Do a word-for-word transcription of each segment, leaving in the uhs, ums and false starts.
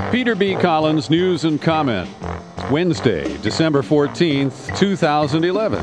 Peter B. Collins, News and Comment. Wednesday, December fourteenth, two thousand eleven.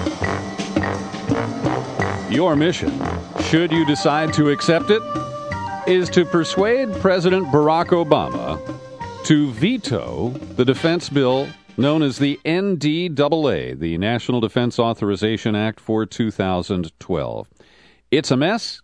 Your mission, should you decide to accept it, is to persuade President Barack Obama to veto the defense bill known as the N D A A, the National Defense Authorization Act for two thousand twelve. It's a mess,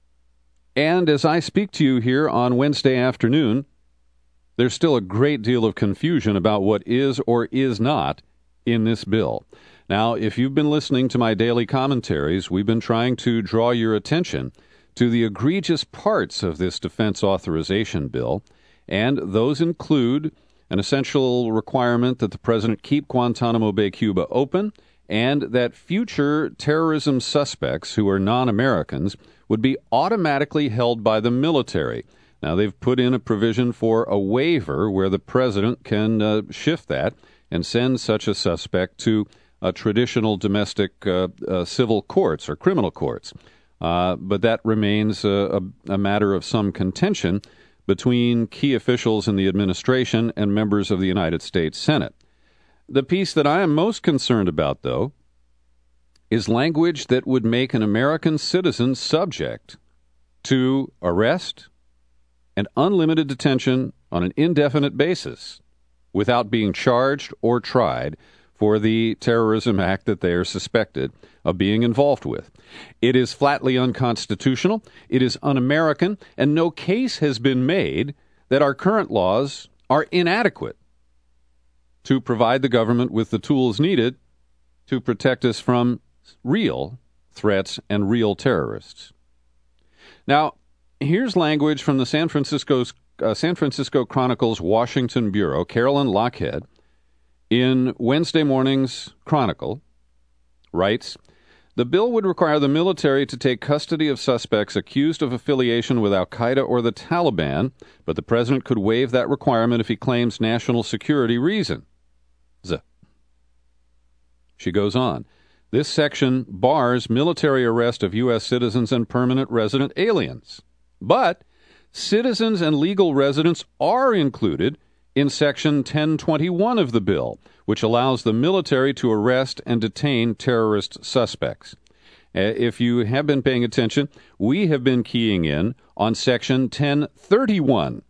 and as I speak to you here on Wednesday afternoon, there's still a great deal of confusion about what is or is not in this bill. Now, if you've been listening to my daily commentaries, we've been trying to draw your attention to the egregious parts of this defense authorization bill, and those include an essential requirement that the president keep Guantanamo Bay, Cuba open, and that future terrorism suspects who are non-Americans would be automatically held by the military. Now, they've put in a provision for a waiver where the president can uh, shift that and send such a suspect to uh, traditional domestic uh, uh, civil courts or criminal courts. Uh, but that remains a, a, a matter of some contention between key officials in the administration and members of the United States Senate. The piece that I am most concerned about, though, is language that would make an American citizen subject to arrest and unlimited detention on an indefinite basis without being charged or tried for the terrorism act that they are suspected of being involved with. It is flatly unconstitutional, it is un-American, and no case has been made that our current laws are inadequate to provide the government with the tools needed to protect us from real threats and real terrorists. Now, here's language from the San Francisco's, uh, San Francisco Chronicle's Washington Bureau, Carolyn Lockhead, in Wednesday morning's Chronicle, writes, "The bill would require the military to take custody of suspects accused of affiliation with al-Qaeda or the Taliban, but the president could waive that requirement if he claims national security reasons." She goes on, "This section bars military arrest of U S citizens and permanent resident aliens. But citizens and legal residents are included in Section ten twenty-one of the bill, which allows the military to arrest and detain terrorist suspects." Uh, if you have been paying attention, we have been keying in on Section ten thirty-one.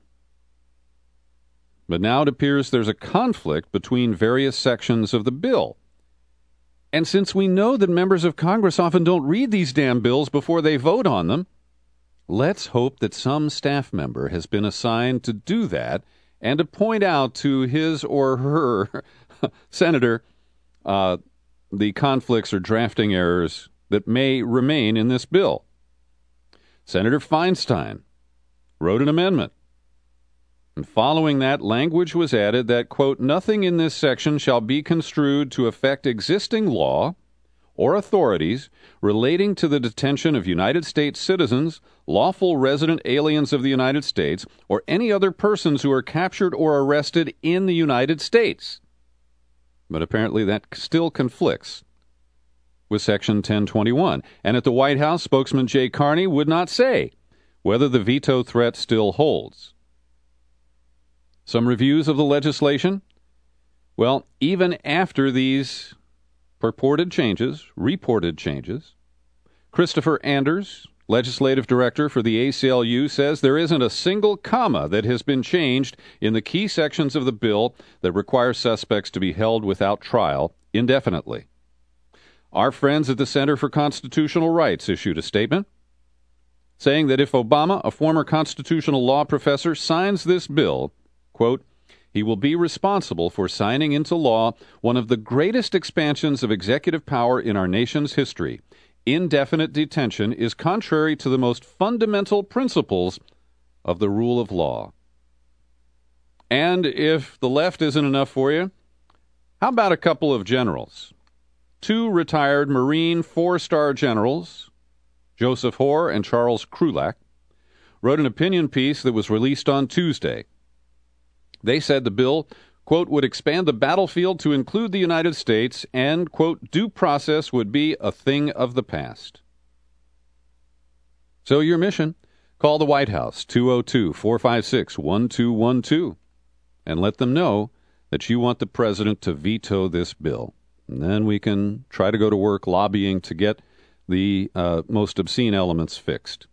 But now it appears there's a conflict between various sections of the bill. And since we know that members of Congress often don't read these damn bills before they vote on them, let's hope that some staff member has been assigned to do that and to point out to his or her senator uh, the conflicts or drafting errors that may remain in this bill. Senator Feinstein wrote an amendment, and following that, language was added that, quote, "Nothing in this section shall be construed to affect existing law or authorities relating to the detention of United States citizens, lawful resident aliens of the United States, or any other persons who are captured or arrested in the United States." But apparently that still conflicts with Section ten twenty-one. And at the White House, spokesman Jay Carney would not say whether the veto threat still holds. Some reviews of the legislation? Well, even after these purported changes, reported changes, Christopher Anders, legislative director for the A C L U, says there isn't a single comma that has been changed in the key sections of the bill that require suspects to be held without trial indefinitely. Our friends at the Center for Constitutional Rights issued a statement saying that if Obama, a former constitutional law professor, signs this bill, quote, "he will be responsible for signing into law one of the greatest expansions of executive power in our nation's history. Indefinite detention is contrary to the most fundamental principles of the rule of law." And if the left isn't enough for you, how about a couple of generals? Two retired Marine four-star generals, Joseph Hoare and Charles Krulak, wrote an opinion piece that was released on Tuesday. They said the bill, quote, "would expand the battlefield to include the United States and, quote, due process would be a thing of the past." So your mission, call the White House, two oh two, four five six, one two one two. and let them know that you want the president to veto this bill. And then we can try to go to work lobbying to get the uh, most obscene elements fixed.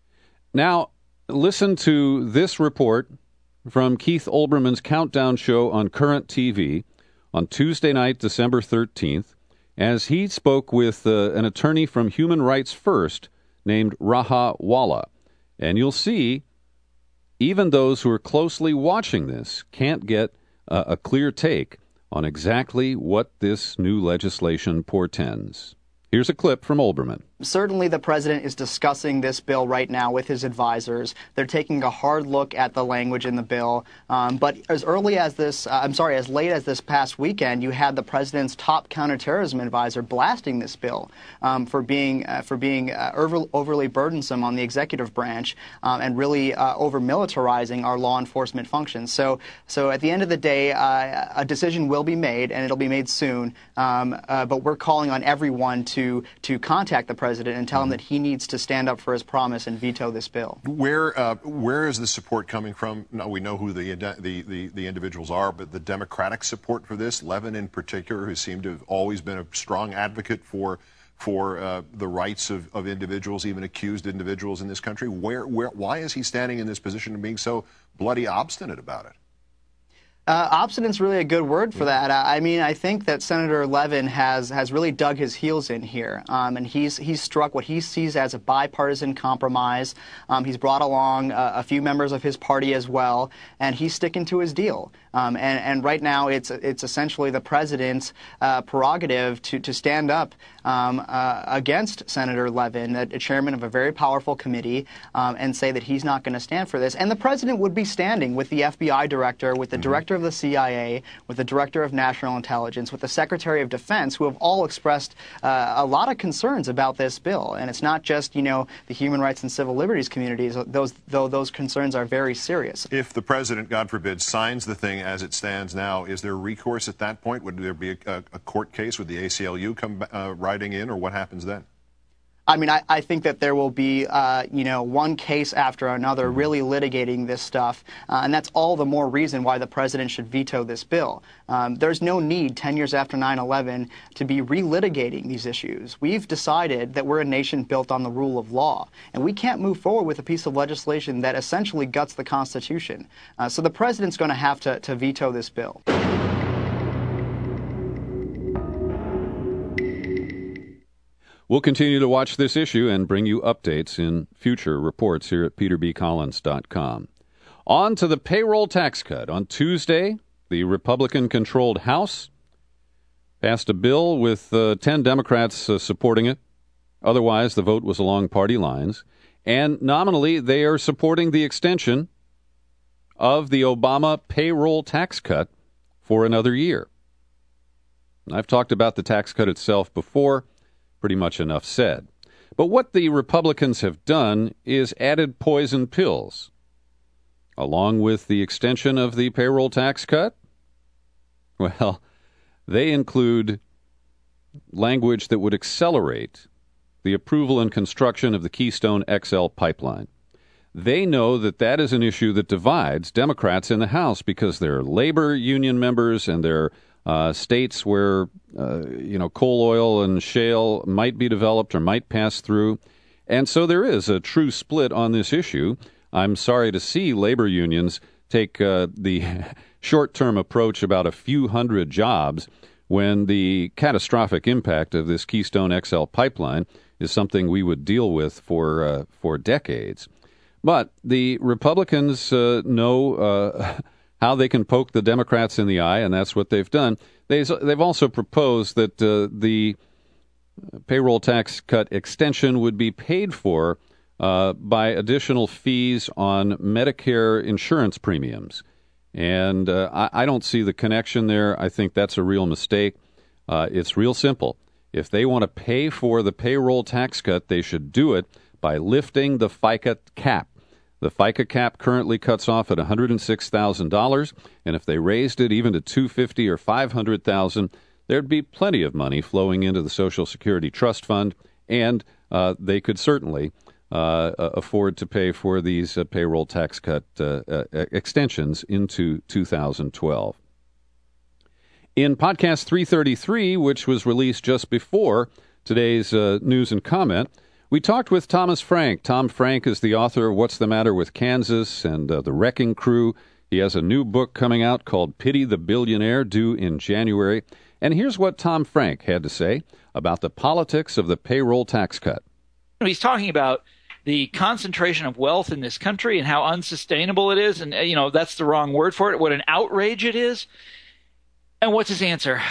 Now, listen to this report from Keith Olbermann's Countdown Show on Current T V on Tuesday night, December thirteenth, as he spoke with uh, an attorney from Human Rights First named Raha Walla. And you'll see, even those who are closely watching this can't get uh, a clear take on exactly what this new legislation portends. Here's a clip from Olbermann. Certainly the president is discussing this bill right now with his advisors. They're taking a hard look at the language in the bill. Um, but as early as this, uh, I'm sorry, as late as this past weekend, you had the president's top counterterrorism advisor blasting this bill um, for being uh, for being uh, over, overly burdensome on the executive branch um, and really uh, over militarizing our law enforcement functions. So, so at the end of the day, uh, a decision will be made, and it'll be made soon. Um, uh, but we're calling on everyone to to contact the president and tell him that he needs to stand up for his promise and veto this bill. Where uh, where is the support coming from? Now, we know who the, the, the, the individuals are, but the Democratic support for this, Levin in particular, who seemed to have always been a strong advocate for for uh, the rights of, of individuals, even accused individuals in this country. Where, where, why is he standing in this position and being so bloody obstinate about it? Uh, obstinate's really a good word for that. I mean, I think that Senator Levin has has really dug his heels in here, um, and he's he's struck what he sees as a bipartisan compromise. Um, he's brought along uh, a few members of his party as well, and he's sticking to his deal. Um, and, and right now, it's it's essentially the president's uh, prerogative to to stand up um, uh, against Senator Levin, a, a chairman of a very powerful committee, um, and say that he's not going to stand for this. And the president would be standing with the F B I director, with the mm-hmm. director of the C I A, with the Director of National Intelligence, with the Secretary of Defense, who have all expressed uh, a lot of concerns about this bill. And it's not just, you know, the human rights and civil liberties communities, those, though those concerns are very serious. If the president, God forbid, signs the thing as it stands now, is there recourse at that point? Would there be a, a court case? Would the A C L U come uh, riding in, or what happens then? I mean, I, I think that there will be, uh, you know, one case after another really litigating this stuff, uh, and that's all the more reason why the president should veto this bill. Um, there's no need, ten years after nine eleven, to be relitigating these issues. We've decided that we're a nation built on the rule of law, and we can't move forward with a piece of legislation that essentially guts the Constitution. Uh, so the president's going to have to, to veto this bill. We'll continue to watch this issue and bring you updates in future reports here at peter b collins dot com. On to the payroll tax cut. On Tuesday, the Republican-controlled House passed a bill with uh, ten Democrats uh, supporting it. Otherwise, the vote was along party lines. And nominally, they are supporting the extension of the Obama payroll tax cut for another year. I've talked about the tax cut itself before. Pretty much enough said. But what the Republicans have done is added poison pills. Along with the extension of the payroll tax cut, well, they include language that would accelerate the approval and construction of the Keystone X L pipeline. They know that that is an issue that divides Democrats in the House because they're labor union members and they're Uh, states where, uh, you know, coal oil and shale might be developed or might pass through. And so there is a true split on this issue. I'm sorry to see labor unions take uh, the short-term approach about a few hundred jobs when the catastrophic impact of this Keystone X L pipeline is something we would deal with for, uh, for decades. But the Republicans uh, know Uh, how they can poke the Democrats in the eye, and that's what they've done. They, they've also proposed that uh, the payroll tax cut extension would be paid for uh, by additional fees on Medicare insurance premiums. And uh, I, I don't see the connection there. I think that's a real mistake. Uh, it's real simple. If they want to pay for the payroll tax cut, they should do it by lifting the FICA cap. The FICA cap currently cuts off at one hundred six thousand dollars, and if they raised it even to two hundred fifty thousand dollars or five hundred thousand dollars, there'd be plenty of money flowing into the Social Security Trust Fund, and uh, they could certainly uh, afford to pay for these uh, payroll tax cut uh, uh, extensions into two thousand twelve. In podcast three thirty-three, which was released just before today's uh, news and comment, we talked with Thomas Frank. Tom Frank is the author of What's the Matter with Kansas and uh, The Wrecking Crew. He has a new book coming out called Pity the Billionaire, due in January. And here's what Tom Frank had to say about the politics of the payroll tax cut. He's talking about the concentration of wealth in this country and how unsustainable it is. And, you know, that's the wrong word for it. What an outrage it is. And what's his answer?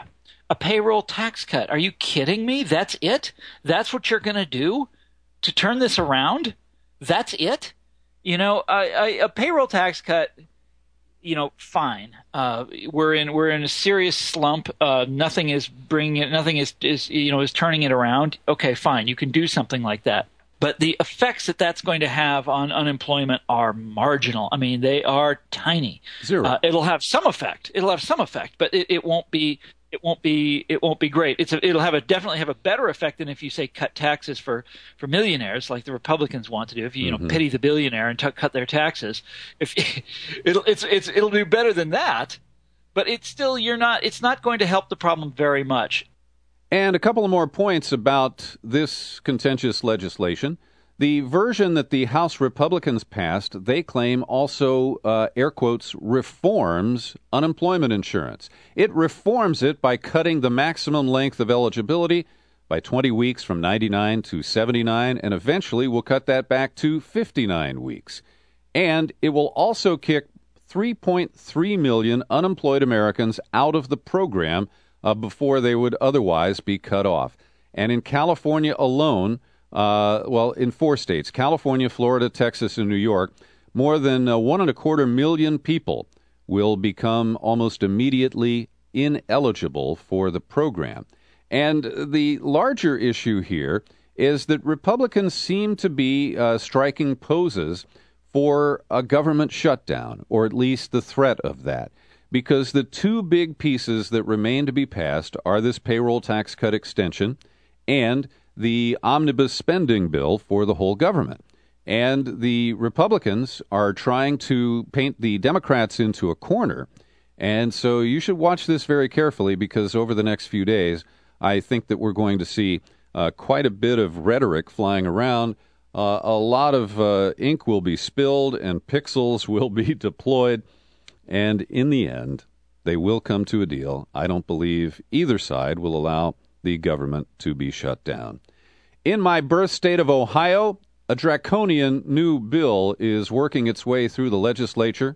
A payroll tax cut. Are you kidding me? That's it? That's what you're going to do to turn this around? That's it? You know, I, I, a payroll tax cut, you know, fine. Uh, we're in we're in a serious slump. Uh, nothing is bringing it. Nothing is, is you know is turning it around. Okay, fine. You can do something like that. But the effects that that's going to have on unemployment are marginal. I mean, they are tiny. Zero. Uh, it'll have some effect. It'll have some effect, but it, it won't be. It won't be. It won't be great. It's a, it'll have a definitely have a better effect than if you say cut taxes for, for millionaires, like the Republicans want to do. If you, you mm-hmm. know pity the billionaire and t- cut their taxes, if it'll it's it's it'll do better than that. But it's still you're not. It's not going to help the problem very much. And a couple of more points about this contentious legislation. The version that the House Republicans passed, they claim also, uh, air quotes, reforms unemployment insurance. It reforms it by cutting the maximum length of eligibility by twenty weeks from ninety-nine to seventy-nine, and eventually will cut that back to fifty-nine weeks. And it will also kick three point three million unemployed Americans out of the program uh, before they would otherwise be cut off. And in California alone, Uh, well, in four states, California, Florida, Texas, and New York, more than uh, one and a quarter million people will become almost immediately ineligible for the program. And the larger issue here is that Republicans seem to be uh, striking poses for a government shutdown, or at least the threat of that, because the two big pieces that remain to be passed are this payroll tax cut extension and the omnibus spending bill for the whole government. And the Republicans are trying to paint the Democrats into a corner. And so you should watch this very carefully, because over the next few days, I think that we're going to see uh, quite a bit of rhetoric flying around. Uh, a lot of uh, ink will be spilled and pixels will be deployed. And in the end, they will come to a deal. I don't believe either side will allow the government to be shut down. In my birth state of Ohio, a draconian new bill is working its way through the legislature,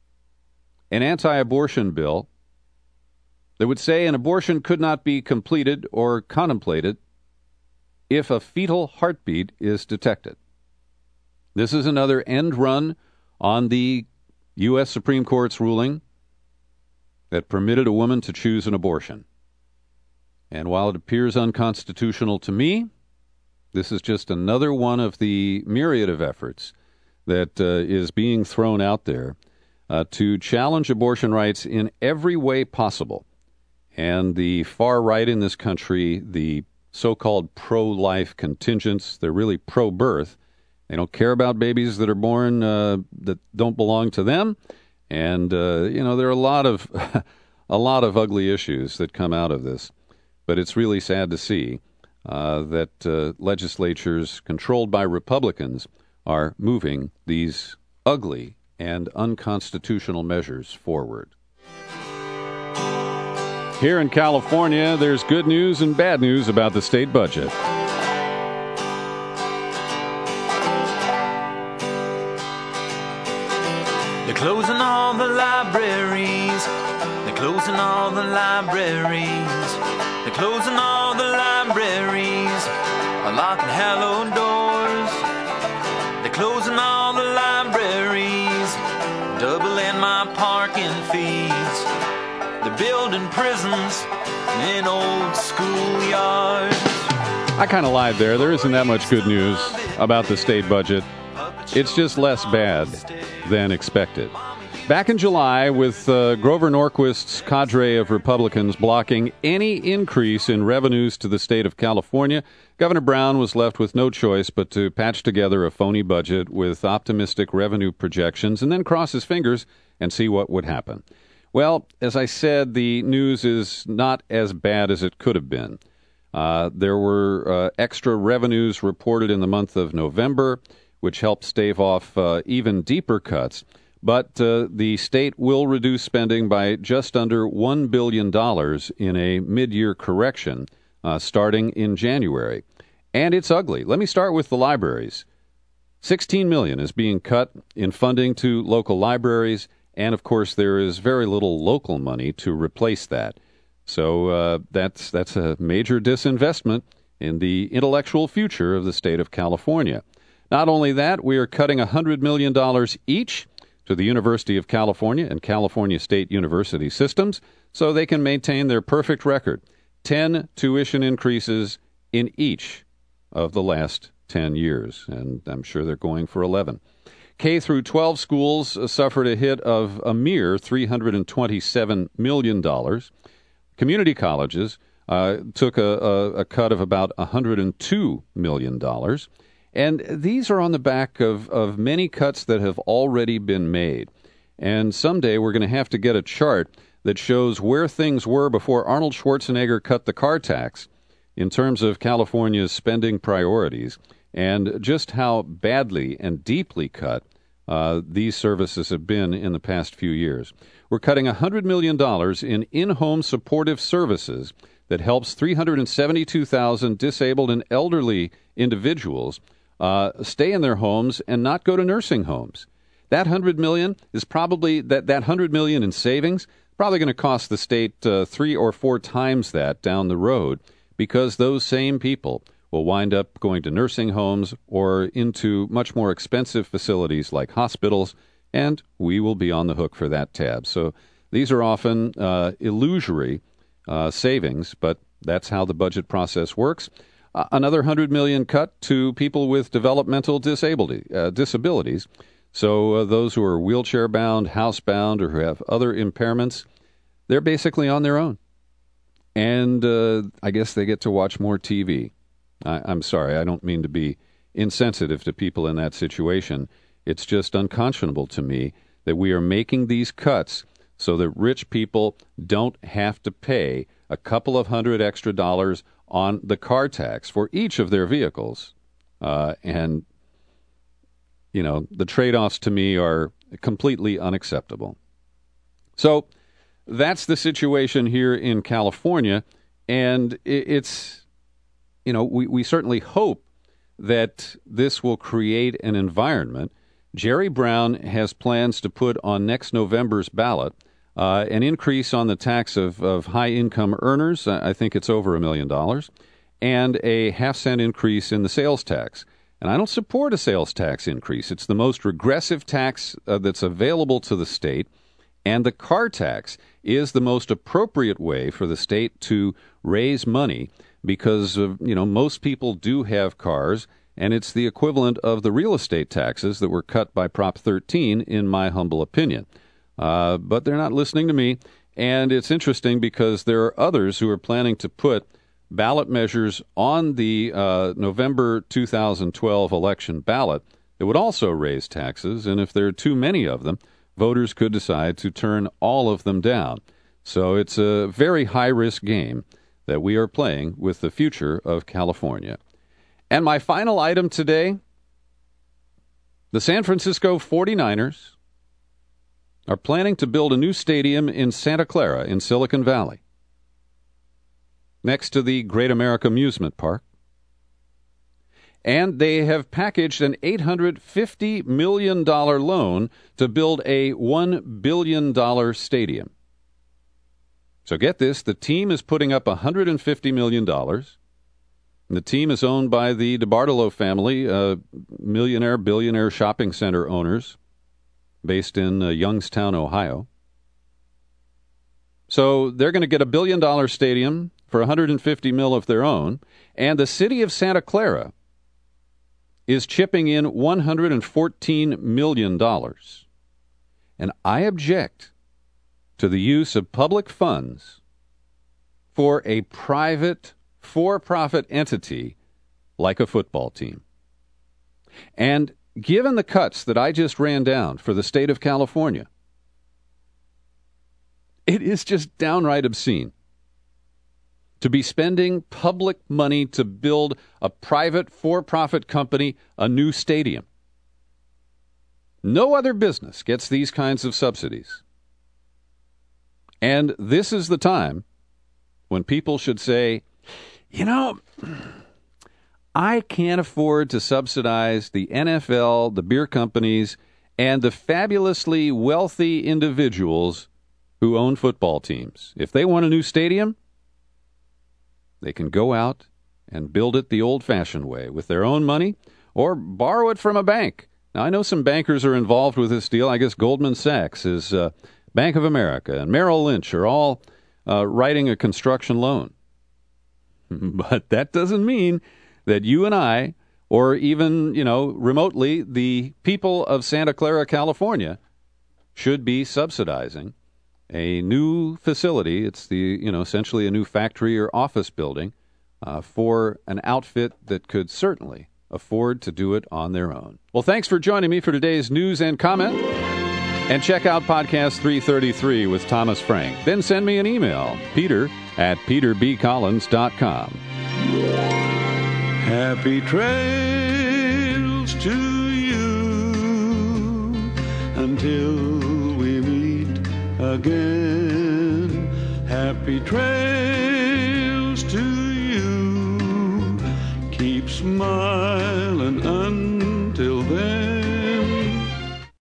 an anti-abortion bill that would say an abortion could not be completed or contemplated if a fetal heartbeat is detected. This is another end run on the U S Supreme Court's ruling that permitted a woman to choose an abortion. And while it appears unconstitutional to me, this is just another one of the myriad of efforts that uh, is being thrown out there uh, to challenge abortion rights in every way possible. And the far right in this country, the so-called pro-life contingents, they're really pro-birth. They don't care about babies that are born uh, that don't belong to them. And, uh, you know, there are a lot of a lot of ugly issues that come out of this. But it's really sad to see uh, that uh, legislatures controlled by Republicans are moving these ugly and unconstitutional measures forward. Here in California, there's good news and bad news about the state budget. They're closing all the libraries. They're closing all the libraries. They're closing all the libraries. Unlocking hallowed doors. They're closing all the libraries. Doubling my parking fees. They're building prisons in old schoolyards. I kind of lied there. There isn't that much good news about the state budget. It's just less bad than expected. Back in July, with uh, Grover Norquist's cadre of Republicans blocking any increase in revenues to the state of California, Governor Brown was left with no choice but to patch together a phony budget with optimistic revenue projections and then cross his fingers and see what would happen. Well, as I said, the news is not as bad as it could have been. Uh, there were uh, extra revenues reported in the month of November, which helped stave off uh, even deeper cuts. But uh, the state will reduce spending by just under one billion dollars in a mid-year correction uh, starting in January. And it's ugly. Let me start with the libraries. sixteen million dollars is being cut in funding to local libraries, and of course there is very little local money to replace that. So uh, that's, that's a major disinvestment in the intellectual future of the state of California. Not only that, we are cutting one hundred million dollars each to the University of California and California State University systems so they can maintain their perfect record. ten tuition increases in each of the last ten years, and I'm sure they're going for eleven. K through twelve schools suffered a hit of a mere three hundred twenty-seven million dollars. Community colleges uh, took a, a, a cut of about one hundred two million dollars. And these are on the back of, of many cuts that have already been made. And someday we're going to have to get a chart that shows where things were before Arnold Schwarzenegger cut the car tax in terms of California's spending priorities and just how badly and deeply cut uh, these services have been in the past few years. We're cutting one hundred million dollars in in-home supportive services that helps three hundred seventy-two thousand disabled and elderly individuals Uh, stay in their homes and not go to nursing homes. That one hundred million dollars is probably, that, that one hundred million dollars in savings, probably going to cost the state uh, three or four times that down the road because those same people will wind up going to nursing homes or into much more expensive facilities like hospitals, and we will be on the hook for that tab. So these are often uh, illusory uh, savings, but that's how the budget process works. Uh, another one hundred million dollars cut to people with developmental disability, uh, disabilities. So uh, those who are wheelchair-bound, housebound, or who have other impairments, they're basically on their own. And uh, I guess they get to watch more T V. I, I'm sorry, I don't mean to be insensitive to people in that situation. It's just unconscionable to me that we are making these cuts so that rich people don't have to pay a couple of hundred extra dollars on the car tax for each of their vehicles. Uh, and, you know, the trade-offs to me are completely unacceptable. So that's the situation here in California. And it's, you know, we, we certainly hope that this will create an environment. Jerry Brown has plans to put on next November's ballot Uh, an increase on the tax of, of high-income earners, I think it's over a million dollars, and a half-cent increase in the sales tax. And I don't support a sales tax increase. It's the most regressive tax uh, that's available to the state, and the car tax is the most appropriate way for the state to raise money because, uh, you know, most people do have cars, and it's the equivalent of the real estate taxes that were cut by Prop thirteen, in my humble opinion. Uh, but they're not listening to me, and it's interesting because there are others who are planning to put ballot measures on the uh, November two thousand twelve election ballot that would also raise taxes, and if there are too many of them, voters could decide to turn all of them down. So it's a very high-risk game that we are playing with the future of California. And my final item today, the San Francisco forty-niners are planning to build a new stadium in Santa Clara in Silicon Valley, next to the Great America Amusement Park. And they have packaged an eight hundred fifty million dollars loan to build a one billion dollars stadium. So get this, the team is putting up one hundred fifty million dollars. The team is owned by the DeBartolo family, uh, millionaire, billionaire shopping center owners, based in uh, Youngstown, Ohio. So they're going to get a billion-dollar stadium for one hundred fifty mil of their own, and the city of Santa Clara is chipping in one hundred fourteen million dollars. And I object to the use of public funds for a private, for-profit entity like a football team. And given the cuts that I just ran down for the state of California, it is just downright obscene to be spending public money to build a private, for-profit company a new stadium. No other business gets these kinds of subsidies. And this is the time when people should say, you know, I can't afford to subsidize the N F L, the beer companies, and the fabulously wealthy individuals who own football teams. If they want a new stadium, they can go out and build it the old-fashioned way with their own money or borrow it from a bank. Now, I know some bankers are involved with this deal. I guess Goldman Sachs is uh, Bank of America and Merrill Lynch are all uh, writing a construction loan. But that doesn't mean that you and I, or even, you know, remotely, the people of Santa Clara, California, should be subsidizing a new facility. It's the, you know, essentially a new factory or office building uh, for an outfit that could certainly afford to do it on their own. Well, thanks for joining me for today's news and comment. And check out Podcast three thirty-three with Thomas Frank. Then send me an email, peter at peter b collins dot com. Happy trails to you until we meet again. Happy trails.